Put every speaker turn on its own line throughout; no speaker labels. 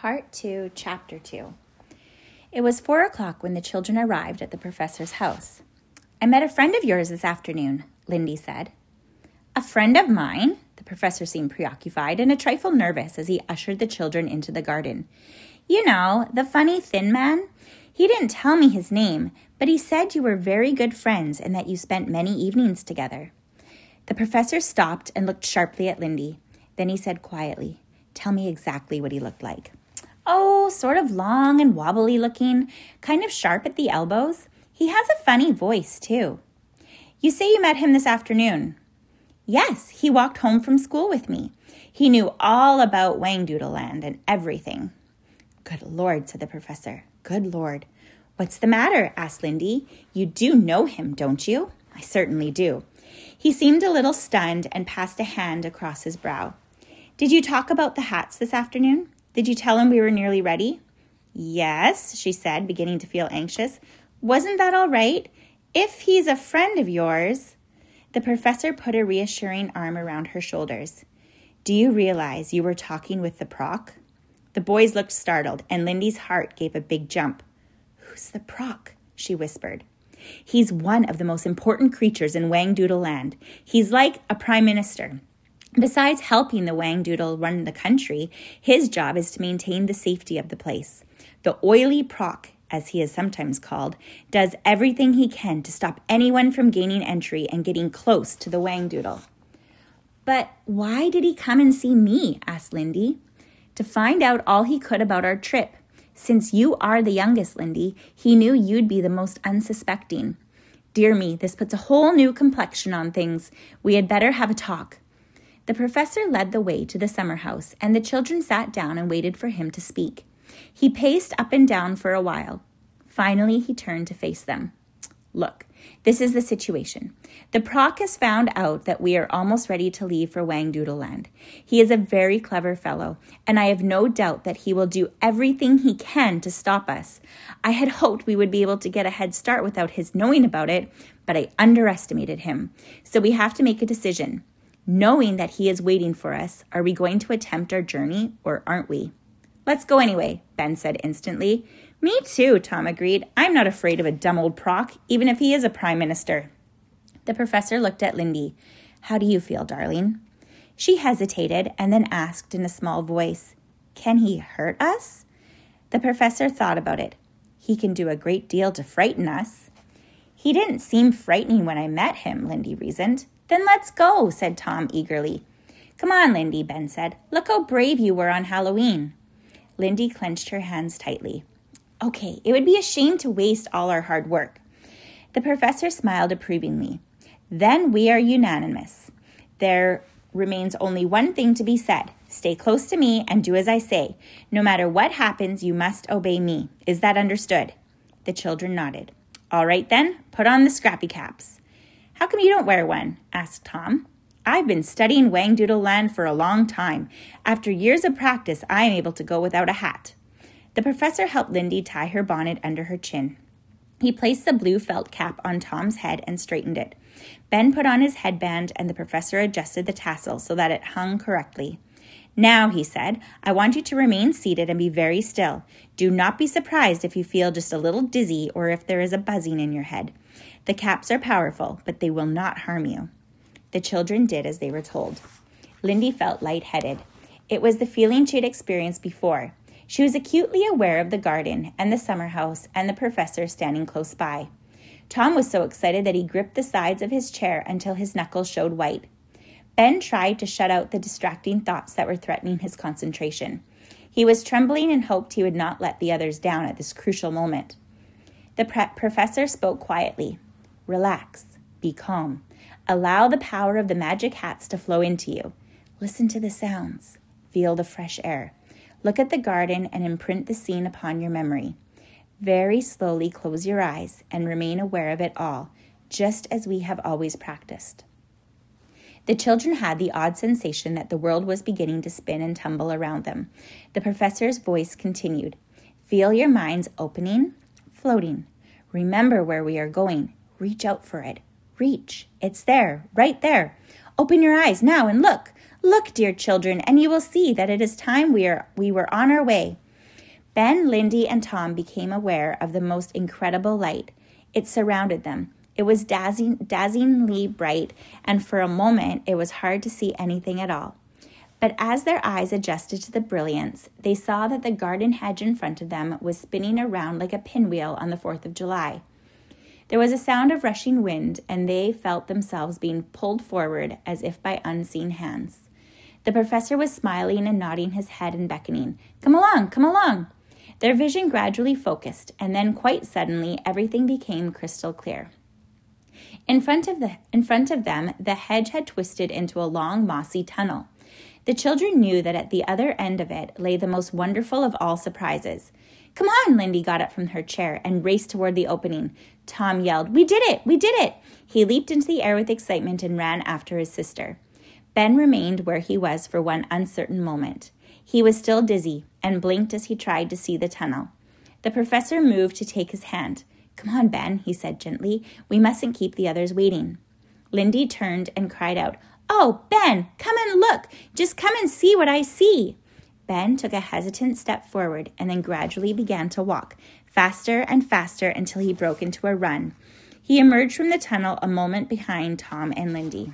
Part 2, Chapter 2. It was 4 o'clock when the children arrived at the professor's house. "I met a friend of yours this afternoon," Lindy said. "A friend of mine?" The professor seemed preoccupied and a trifle nervous as he ushered the children into the garden. "You know, the funny thin man? He didn't tell me his name, but he said you were very good friends and that you spent many evenings together." The professor stopped and looked sharply at Lindy. Then he said quietly, "Tell me exactly what he looked like." "Oh, sort of long and wobbly looking, kind of sharp at the elbows. He has a funny voice, too." "You say you met him this afternoon?" "Yes, he walked home from school with me. He knew all about Whangdoodle Land and everything." "Good Lord," said the professor. "Good Lord." "What's the matter?" asked Lindy. "You do know him, don't you?" "I certainly do." He seemed a little stunned and passed a hand across his brow. "Did you talk about the hats this afternoon? Did you tell him we were nearly ready?" "Yes," she said, beginning to feel anxious. "Wasn't that all right? If he's a friend of yours..." The professor put a reassuring arm around her shoulders. "Do you realize you were talking with the Proc?" The boys looked startled, and Lindy's heart gave a big jump. "Who's the Proc?" she whispered. "He's one of the most important creatures in Whangdoodle Land. He's like a prime minister. Besides helping the Whangdoodle run the country, his job is to maintain the safety of the place. The oily Proc, as he is sometimes called, does everything he can to stop anyone from gaining entry and getting close to the Whangdoodle." "But why did he come and see me?" asked Lindy. "To find out all he could about our trip. Since you are the youngest, Lindy, he knew you'd be the most unsuspecting. Dear me, this puts a whole new complexion on things. We had better have a talk." The professor led the way to the summer house, and the children sat down and waited for him to speak. He paced up and down for a while. Finally, he turned to face them. "Look, this is the situation. The Proc has found out that we are almost ready to leave for Whangdoodle Land. He is a very clever fellow, and I have no doubt that he will do everything he can to stop us. I had hoped we would be able to get a head start without his knowing about it, but I underestimated him. So we have to make a decision. Knowing that he is waiting for us, are we going to attempt our journey or aren't we?" "Let's go anyway," Ben said instantly. "Me too," Tom agreed. "I'm not afraid of a dumb old Proc, even if he is a prime minister." The professor looked at Lindy. "How do you feel, darling?" She hesitated and then asked in a small voice, "Can he hurt us?" The professor thought about it. "He can do a great deal to frighten us." "He didn't seem frightening when I met him," Lindy reasoned. "Then let's go," said Tom eagerly. "Come on, Lindy," Ben said. "Look how brave you were on Halloween." Lindy clenched her hands tightly. "Okay, it would be a shame to waste all our hard work." The professor smiled approvingly. "Then we are unanimous. There remains only one thing to be said. Stay close to me and do as I say. No matter what happens, you must obey me. Is that understood?" The children nodded. "All right then, put on the scrappy caps." "How come you don't wear one?" asked Tom. "I've been studying Whangdoodle Land for a long time. After years of practice, I am able to go without a hat." The professor helped Lindy tie her bonnet under her chin. He placed the blue felt cap on Tom's head and straightened it. Ben put on his headband and the professor adjusted the tassel so that it hung correctly. "Now," he said, "I want you to remain seated and be very still. Do not be surprised if you feel just a little dizzy or if there is a buzzing in your head. The caps are powerful, but they will not harm you." The children did as they were told. Lindy felt lightheaded. It was the feeling she had experienced before. She was acutely aware of the garden and the summer house and the professor standing close by. Tom was so excited that he gripped the sides of his chair until his knuckles showed white. Ben tried to shut out the distracting thoughts that were threatening his concentration. He was trembling and hoped he would not let the others down at this crucial moment. The professor spoke quietly. "Relax. Be calm. Allow the power of the magic hats to flow into you. Listen to the sounds. Feel the fresh air. Look at the garden and imprint the scene upon your memory. Very slowly close your eyes and remain aware of it all, just as we have always practiced." The children had the odd sensation that the world was beginning to spin and tumble around them. The professor's voice continued. "Feel your minds opening, floating. Remember where we are going. Reach out for it. Reach. It's there, right there. Open your eyes now and look. Look, dear children, and you will see that it is time we were on our way. Ben, Lindy, and Tom became aware of the most incredible light. It surrounded them. It was dazzlingly bright, and for a moment it was hard to see anything at all. But as their eyes adjusted to the brilliance, they saw that the garden hedge in front of them was spinning around like a pinwheel on the 4th of July. There was a sound of rushing wind, and they felt themselves being pulled forward as if by unseen hands. The professor was smiling and nodding his head and beckoning. "Come along, come along." Their vision gradually focused, and then quite suddenly everything became crystal clear. In front of them, the hedge had twisted into a long, mossy tunnel. The children knew that at the other end of it lay the most wonderful of all surprises. "Come on!" Lindy got up from her chair and raced toward the opening. Tom yelled, "We did it! We did it!" He leaped into the air with excitement and ran after his sister. Ben remained where he was for one uncertain moment. He was still dizzy and blinked as he tried to see the tunnel. The professor moved to take his hand. "Come on, Ben," he said gently. "We mustn't keep the others waiting." Lindy turned and cried out, "Oh, Ben, come and look! Just come and see what I see!" Ben took a hesitant step forward and then gradually began to walk, faster and faster until he broke into a run. He emerged from the tunnel a moment behind Tom and Lindy.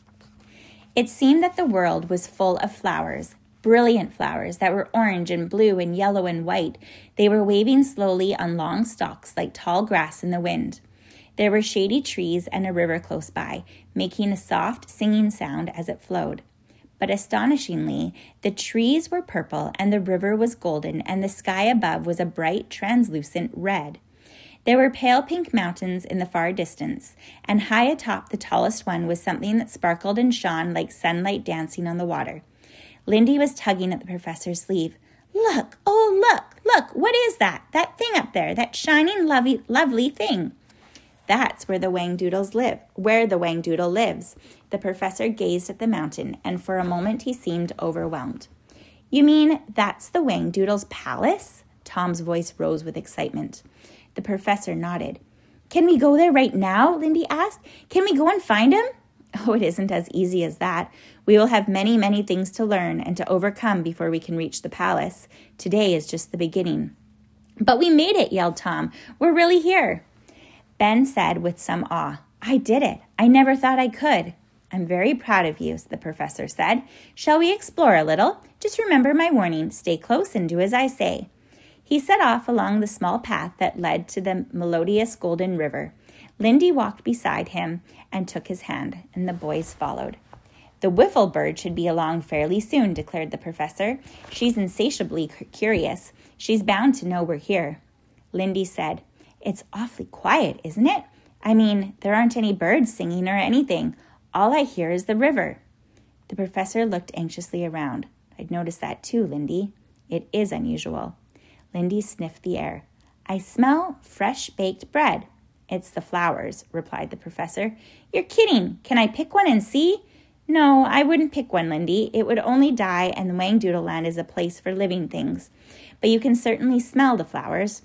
It seemed that the world was full of flowers, brilliant flowers that were orange and blue and yellow and white. They were waving slowly on long stalks like tall grass in the wind. There were shady trees and a river close by, making a soft singing sound as it flowed. But astonishingly, the trees were purple and the river was golden and the sky above was a bright, translucent red. There were pale pink mountains in the far distance, and high atop the tallest one was something that sparkled and shone like sunlight dancing on the water. Lindy was tugging at the professor's sleeve. "Look, oh look, what is that? That thing up there, that shining, lovely thing." "That's where the Whangdoodles live, where the Whangdoodle lives." The professor gazed at the mountain, and for a moment he seemed overwhelmed. "You mean that's the Whangdoodle's palace?" Tom's voice rose with excitement. The professor nodded. "Can we go there right now?" Lindy asked. "Can we go and find him?" "Oh, it isn't as easy as that. We will have many, many things to learn and to overcome before we can reach the palace. Today is just the beginning." "But we made it," yelled Tom. "We're really here." Ben said with some awe, "I did it. I never thought I could." "I'm very proud of you," the professor said. "Shall we explore a little? Just remember my warning. Stay close and do as I say." He set off along the small path that led to the melodious golden river. Lindy walked beside him and took his hand, and the boys followed. "The Wiffle bird should be along fairly soon," declared the professor. "She's insatiably curious. She's bound to know we're here." Lindy said, "It's awfully quiet, isn't it? I mean, there aren't any birds singing or anything. All I hear is the river." The professor looked anxiously around. "I'd noticed that too, Lindy. It is unusual." Lindy sniffed the air. "I smell fresh baked bread." "It's the flowers," replied the professor. "You're kidding. Can I pick one and see?" "No, I wouldn't pick one, Lindy. It would only die, and the Whangdoodle Land is a place for living things. But you can certainly smell the flowers."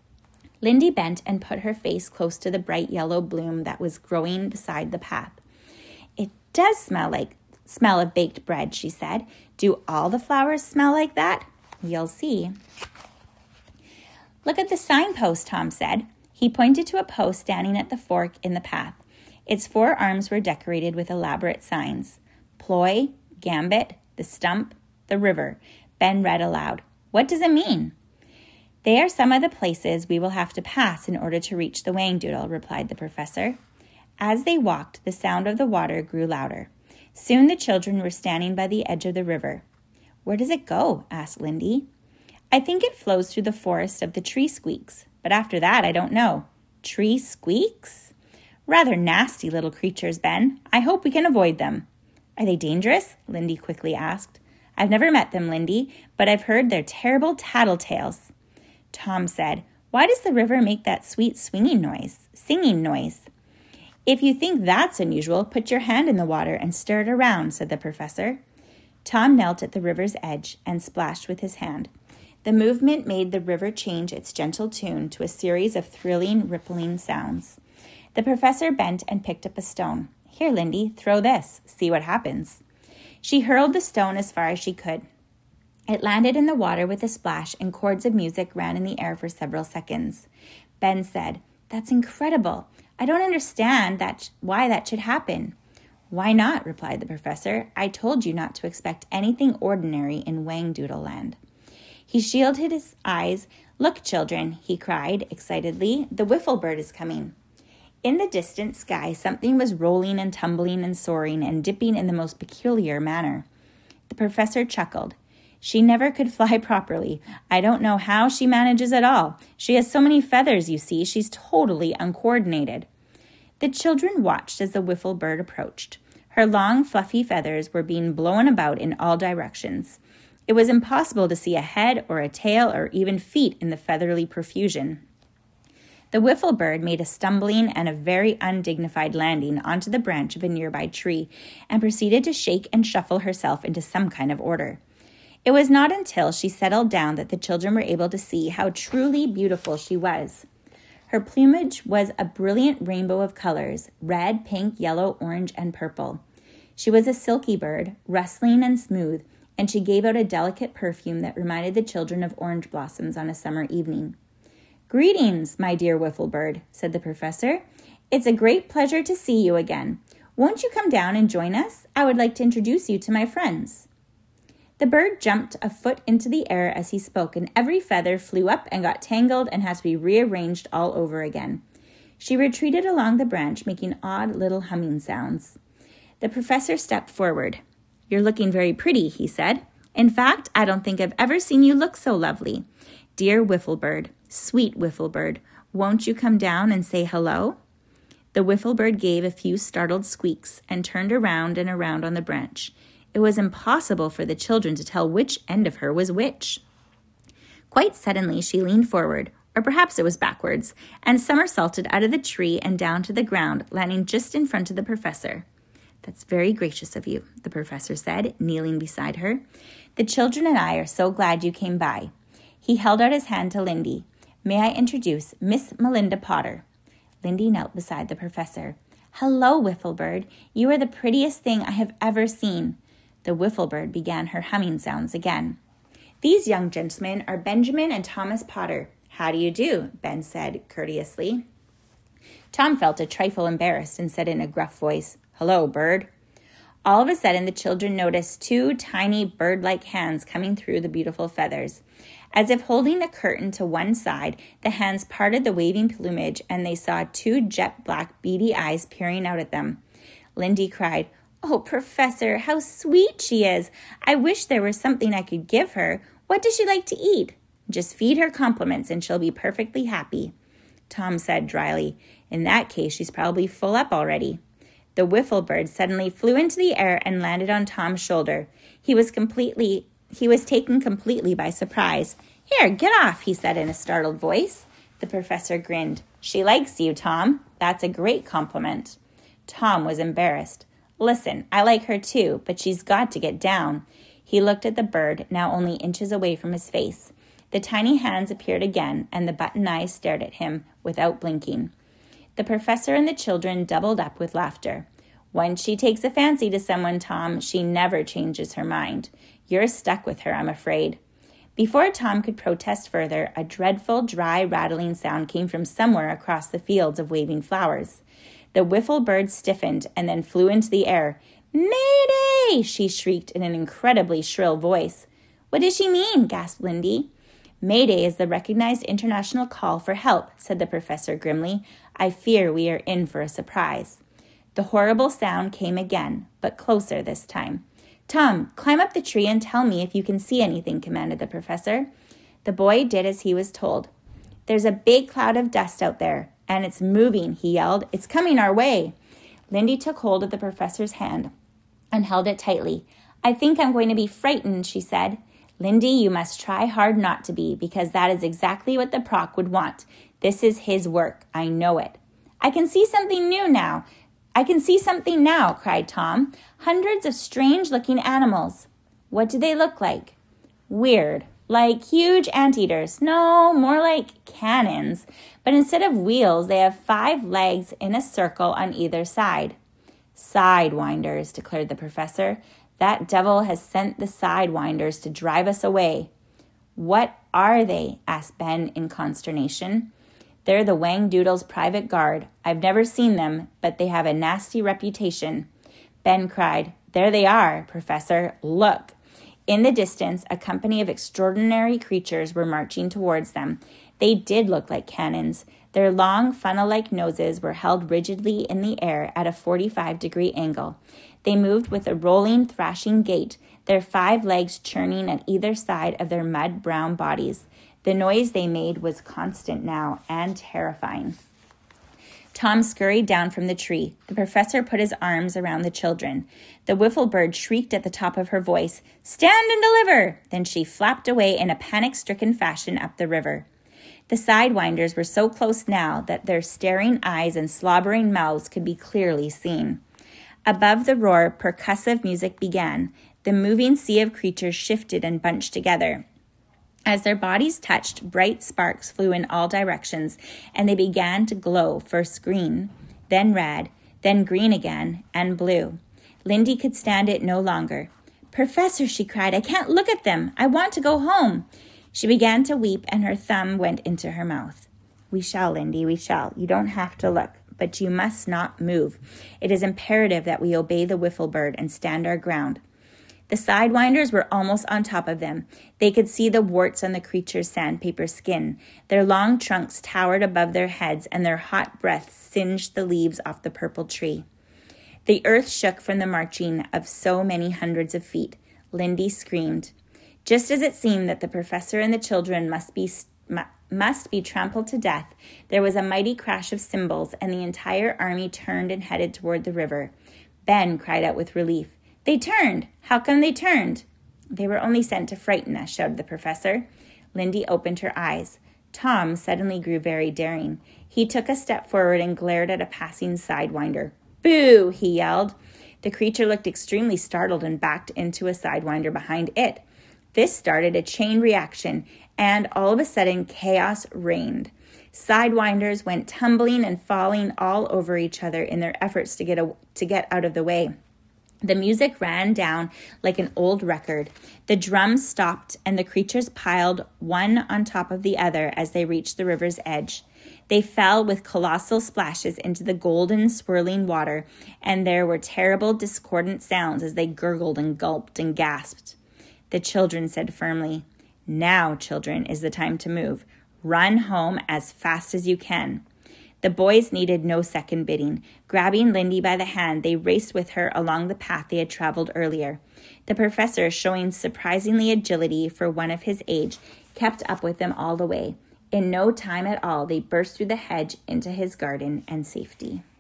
Lindy bent and put her face close to the bright yellow bloom that was growing beside the path. "It does smell of baked bread," she said. "Do all the flowers smell like that?" "You'll see." "Look at the signpost," Tom said. He pointed to a post standing at the fork in the path. Its 4 arms were decorated with elaborate signs. "Ploy, Gambit, the Stump, the River." Ben read aloud. "What does it mean?" "They are some of the places we will have to pass in order to reach the Whangdoodle," replied the professor. As they walked, the sound of the water grew louder. Soon the children were standing by the edge of the river. "Where does it go?" asked Lindy. "I think it flows through the forest of the tree squeaks, but after that I don't know." "Tree squeaks? Rather nasty little creatures, Ben. I hope we can avoid them." "Are they dangerous?" Lindy quickly asked. "I've never met them, Lindy, but I've heard their terrible tattletales." Tom said, "Why does the river make that sweet singing noise?" "If you think that's unusual, put your hand in the water and stir it around," said the professor. Tom knelt at the river's edge and splashed with his hand. The movement made the river change its gentle tune to a series of thrilling, rippling sounds. The professor bent and picked up a stone. "Here, Lindy, throw this. See what happens." She hurled the stone as far as she could. It landed in the water with a splash, and chords of music ran in the air for several seconds. Ben said, "That's incredible. I don't understand why that should happen." "Why not?" replied the professor. "I told you not to expect anything ordinary in Whangdoodle Land." He shielded his eyes. "Look, children," he cried excitedly. "The wiffle bird is coming." In the distant sky, something was rolling and tumbling and soaring and dipping in the most peculiar manner. The professor chuckled. "She never could fly properly. I don't know how she manages at all. She has so many feathers, you see. She's totally uncoordinated." The children watched as the wiffle bird approached. Her long, fluffy feathers were being blown about in all directions. It was impossible to see a head or a tail or even feet in the feathery profusion. The wiffle bird made a stumbling and a very undignified landing onto the branch of a nearby tree and proceeded to shake and shuffle herself into some kind of order. It was not until she settled down that the children were able to see how truly beautiful she was. Her plumage was a brilliant rainbow of colors, red, pink, yellow, orange, and purple. She was a silky bird, rustling and smooth, and she gave out a delicate perfume that reminded the children of orange blossoms on a summer evening. "Greetings, my dear wiffle bird," said the professor. "It's a great pleasure to see you again. Won't you come down and join us? I would like to introduce you to my friends." The bird jumped a foot into the air as he spoke, and every feather flew up and got tangled and had to be rearranged all over again. She retreated along the branch, making odd little humming sounds. The professor stepped forward. "You're looking very pretty," he said. "In fact, I don't think I've ever seen you look so lovely. Dear wiffle bird, sweet wiffle bird, won't you come down and say hello?" The wiffle bird gave a few startled squeaks and turned around and around on the branch. It was impossible for the children to tell which end of her was which. Quite suddenly, she leaned forward, or perhaps it was backwards, and somersaulted out of the tree and down to the ground, landing just in front of the professor. "That's very gracious of you," the professor said, kneeling beside her. "The children and I are so glad you came by." He held out his hand to Lindy. "May I introduce Miss Melinda Potter?" Lindy knelt beside the professor. "Hello, wiffle bird. You are the prettiest thing I have ever seen." The wiffle bird began her humming sounds again. "These young gentlemen are Benjamin and Thomas Potter. How do you do?" Ben said courteously. Tom felt a trifle embarrassed and said in a gruff voice, "Hello, bird." All of a sudden, the children noticed two tiny bird-like hands coming through the beautiful feathers. As if holding a curtain to one side, the hands parted the waving plumage, and they saw two jet-black beady eyes peering out at them. Lindy cried, "Oh, Professor, how sweet she is. I wish there was something I could give her. What does she like to eat?" "Just feed her compliments and she'll be perfectly happy." Tom said dryly, "In that case, she's probably full up already." The wiffle bird suddenly flew into the air and landed on Tom's shoulder. He was taken completely by surprise. "Here, get off," he said in a startled voice. The professor grinned. "She likes you, Tom. That's a great compliment." Tom was embarrassed. "Listen, I like her too, but she's got to get down." He looked at the bird, now only inches away from his face. The tiny hands appeared again, and the button eyes stared at him without blinking. The professor and the children doubled up with laughter. "Once she takes a fancy to someone, Tom, she never changes her mind. You're stuck with her, I'm afraid." Before Tom could protest further, a dreadful, dry, rattling sound came from somewhere across the fields of waving flowers. The wiffle bird stiffened and then flew into the air. "Mayday!" she shrieked in an incredibly shrill voice. "What does she mean?" gasped Lindy. "Mayday is the recognized international call for help," said the professor grimly. "I fear we are in for a surprise." The horrible sound came again, but closer this time. "Tom, climb up the tree and tell me if you can see anything," commanded the professor. The boy did as he was told. "There's a big cloud of dust out there, and it's moving," he yelled. "It's coming our way." Lindy took hold of the professor's hand and held it tightly. "I think I'm going to be frightened," she said. "Lindy, you must try hard not to be, because that is exactly what the proc would want. This is his work. I know it." I can see something now," cried Tom. "Hundreds of strange-looking animals." "What do they look like?" "Weird. Like huge anteaters. No, more like cannons. But instead of wheels, they have 5 legs in a circle on either side." "Sidewinders," declared the professor. That devil has sent the sidewinders to drive us away." "What are they?" asked Ben in consternation. "They're the Whangdoodles' private guard. I've never seen them, but they have a nasty reputation." Ben cried, "There they are, Professor. Look." In the distance, a company of extraordinary creatures were marching towards them. They did look like cannons. Their long, funnel-like noses were held rigidly in the air at a 45-degree angle. They moved with a rolling, thrashing gait, their 5 legs churning at either side of their mud-brown bodies. The noise they made was constant now and terrifying. Tom scurried down from the tree. The professor put his arms around the children. The wiffle bird shrieked at the top of her voice, "Stand and deliver!" Then she flapped away in a panic-stricken fashion up the river. The sidewinders were so close now that their staring eyes and slobbering mouths could be clearly seen. Above the roar, percussive music began. The moving sea of creatures shifted and bunched together. As their bodies touched, bright sparks flew in all directions, and they began to glow, first green, then red, then green again, and blue. Lindy could stand it no longer. "Professor," she cried, "I can't look at them. I want to go home." She began to weep, and her thumb went into her mouth. "We shall, Lindy, we shall. You don't have to look, but you must not move. It is imperative that we obey the wiffle bird and stand our ground." The sidewinders were almost on top of them. They could see the warts on the creature's sandpaper skin. Their long trunks towered above their heads, and their hot breath singed the leaves off the purple tree. The earth shook from the marching of so many hundreds of feet. Lindy screamed. Just as it seemed that the professor and the children must be trampled to death, there was a mighty crash of cymbals, and the entire army turned and headed toward the river. Ben cried out with relief. "They turned! How come they turned?" "They were only sent to frighten us," shouted the professor. Lindy opened her eyes. Tom suddenly grew very daring. He took a step forward and glared at a passing sidewinder. "Boo!" he yelled. The creature looked extremely startled and backed into a sidewinder behind it. This started a chain reaction, and all of a sudden chaos reigned. Sidewinders went tumbling and falling all over each other in their efforts to get out of the way. The music ran down like an old record. The drums stopped, and the creatures piled one on top of the other as they reached the river's edge. They fell with colossal splashes into the golden, swirling water, and there were terrible, discordant sounds as they gurgled and gulped and gasped. The children said firmly, "Now, children, is the time to move. Run home as fast as you can." The boys needed no second bidding. Grabbing Lindy by the hand, they raced with her along the path they had traveled earlier. The professor, showing surprisingly agility for one of his age, kept up with them all the way. In no time at all, they burst through the hedge into his garden and safety.